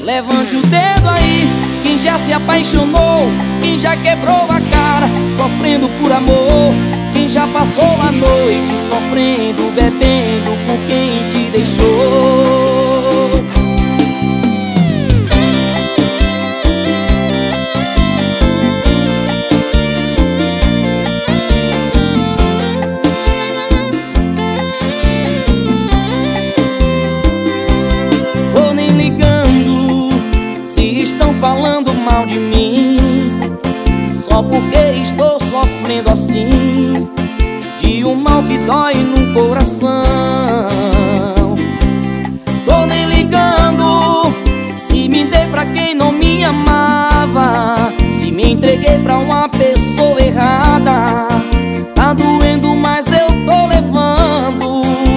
Levante o dedo aí, quem já se apaixonou, quem já quebrou a cara, sofrendo por amor. Quem já passou a noite sofrendo, bebendo por quem te deixou. Vou nem ligando se estão falando mal de mim, só porque estou sofrendo assim, de um mal que dói no coração. Tô nem ligando se me dei pra quem não me amava, se me entreguei pra uma pessoa errada. Tá doendo, mas eu tô levando.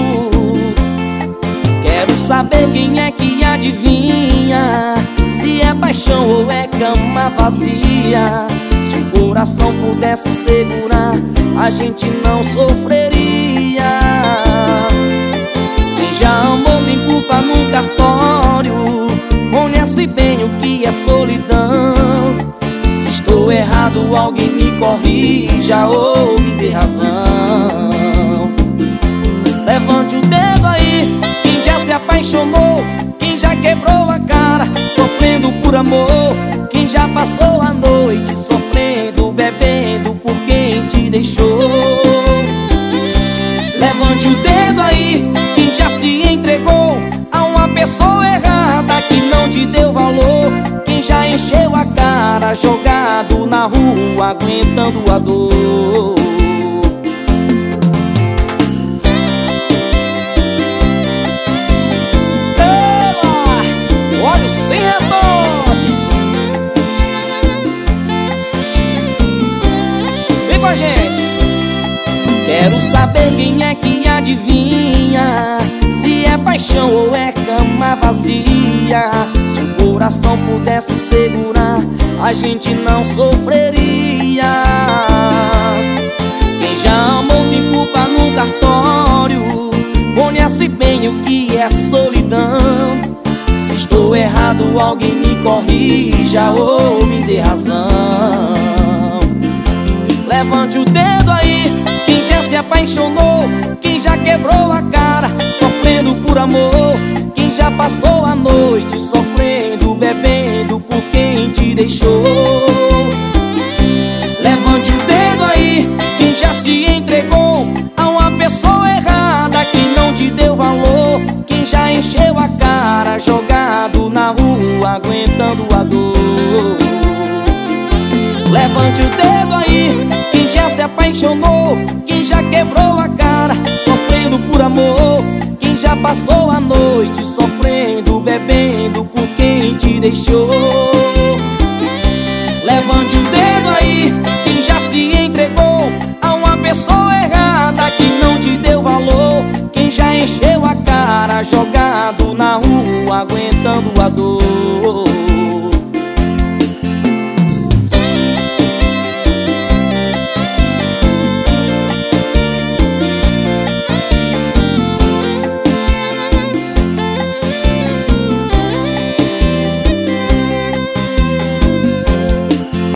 Quero saber quem é que adivinha, se é paixão ou é cama vazia. Se o coração pudesse segurar, a gente não sofreria. Quem já amou tem culpa no cartório, conhece bem o que é solidão. Se estou errado, alguém me corrija ou me dê razão. Levante o dedo aí, quem já se apaixonou, quem já quebrou a cara, sofrendo por amor. Quem já passou a noite sofrendo, bebendo por quem te deixou. Levante o dedo aí, quem já se entregou a uma pessoa errada que não te deu valor. Quem já encheu a cara, jogado na rua, aguentando a dor. Olha o centro! Vem com a gente! Quero saber quem é que adivinha, se é paixão ou é cama vazia. Se o coração pudesse segurar, a gente não sofreria. Quem já amou tem culpa no cartório, conhece bem o que é solidão. Se estou errado, alguém me corrija ou me dê razão. Levante o dedo aí, quem já se apaixonou, quem já quebrou a cara, sofrendo por amor. Quem já passou a noite sofrendo, bebendo por quem te deixou. Levante o dedo aí, quem já se entregou a uma pessoa errada que não te deu valor. Quem já encheu a cara, jogado na rua, aguentando a dor. Levante o dedo aí, quem já se apaixonou, quem já quebrou a cara, sofrendo por amor. Quem já passou a noite sofrendo, bebendo por quem te deixou. Levante o dedo aí, quem já se entregou a uma pessoa errada que não te deu valor. Quem já encheu a cara, jogado na rua, aguentando a dor.